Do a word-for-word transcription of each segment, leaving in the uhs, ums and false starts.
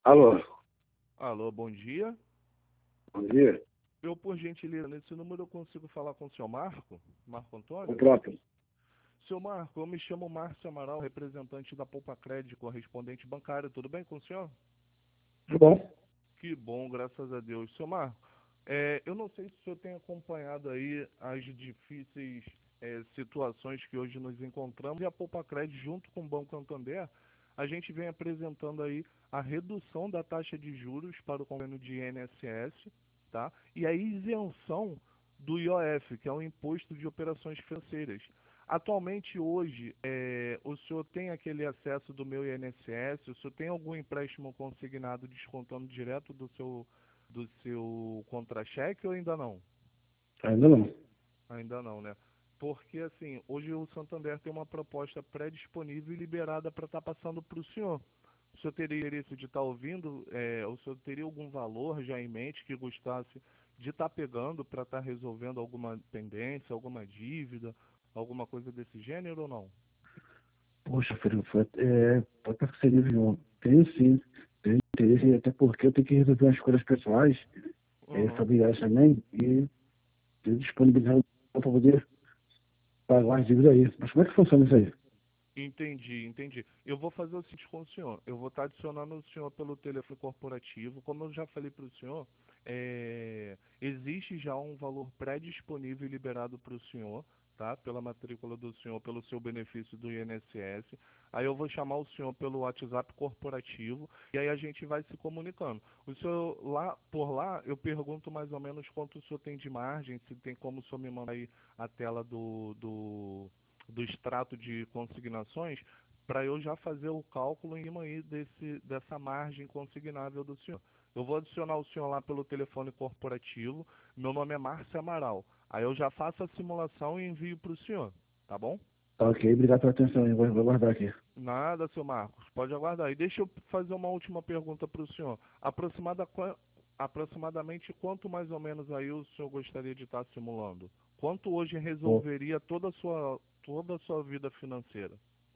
Alô, Alô, bom dia. bom dia. Eu, por gentileza, nesse número eu consigo falar com o senhor Marco? Marco O Antônio? próprio. Seu Marco, eu me chamo Márcio Amaral, representante da Poupa Crédito, correspondente bancário. Tudo bem com o senhor? Tudo bom? Que bom, graças a Deus. Seu Marco, é, eu não sei se o senhor tem acompanhado aí as difíceis é, situações que hoje nos encontramos e a Poupa Crédito, junto com o Banco Santander, a gente vem apresentando aí a redução da taxa de juros para o convênio de I N S S, tá? E a isenção do I O F, que é o Imposto de Operações Financeiras. Atualmente, hoje, é, o senhor tem aquele acesso do meu I N S S? O senhor tem algum empréstimo consignado descontando direto do seu, do seu contra-cheque ou ainda não? Ainda não. Ainda não, né? Porque, assim, hoje o Santander tem uma proposta pré-disponível e liberada para estar passando para o senhor. O senhor teria interesse de estar ouvindo? É, o senhor teria algum valor já em mente que gostasse de estar pegando para estar resolvendo alguma pendência, alguma dívida, alguma coisa desse gênero ou não? Poxa, filho, foi, é, pode ser que seria viu? Tenho sim, tenho interesse, até porque eu tenho que resolver umas coisas pessoais, é, Uhum. familiares também, e tenho disponibilidade para poder pagar as dívidas aí. Mas como é que funciona isso aí? Entendi, entendi. Eu vou fazer o seguinte com o senhor. Eu vou estar adicionando o senhor pelo telefone corporativo. Como eu já falei para o senhor, é, existe já um valor pré-disponível e liberado para o senhor, tá? Pela matrícula do senhor, pelo seu benefício do I N S S. Aí eu vou chamar o senhor pelo WhatsApp corporativo e aí a gente vai se comunicando. O senhor lá, por lá, eu pergunto mais ou menos quanto o senhor tem de margem, se tem como o senhor me mandar aí a tela do, do do extrato de consignações para eu já fazer o cálculo em cima aí desse, dessa margem consignável do senhor. Eu vou adicionar o senhor lá pelo telefone corporativo. Meu nome é Márcio Amaral. Aí eu já faço a simulação e envio para o senhor, tá bom? Tá, ok, obrigado pela atenção, eu vou, vou guardar aqui. Nada, seu Marcos. Pode aguardar. E deixa eu fazer uma última pergunta para o senhor. Aproximada, qua- aproximadamente quanto mais ou menos aí o senhor gostaria de estar simulando? Quanto hoje Pô, resolveria toda a sua, toda a sua vida financeira?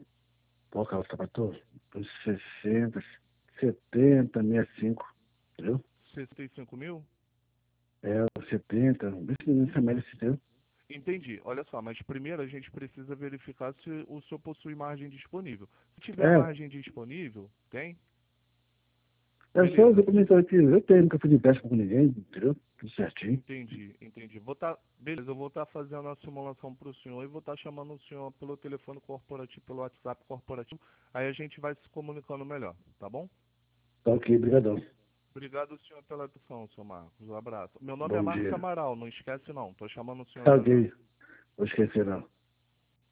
pô, Carlos, tá para todos? sessenta, setenta, sessenta e cinco, entendeu? sessenta e cinco mil? É, setenta, esse nessa média, entendeu? Entendi. Olha só, mas primeiro a gente precisa verificar se o senhor possui margem disponível. Se tiver É, margem disponível, tem? é só o Beleza. Se documento aqui, eu tenho, nunca fiz empréstimo com ninguém, entendeu? Tudo certinho. entendi, entendi. Vou tá, beleza, eu vou estar fazendo a simulação para o senhor e vou estar chamando o senhor pelo telefone corporativo, pelo WhatsApp corporativo. Aí a gente vai se comunicando melhor, tá bom? Tá ok, brigadão. Obrigado, senhor, pela atenção, seu Marcos. Um abraço. Meu nome é Bom Márcio dia. Amaral, não esquece não. Tô chamando o senhor Tá já já. ok, vou esquecer não.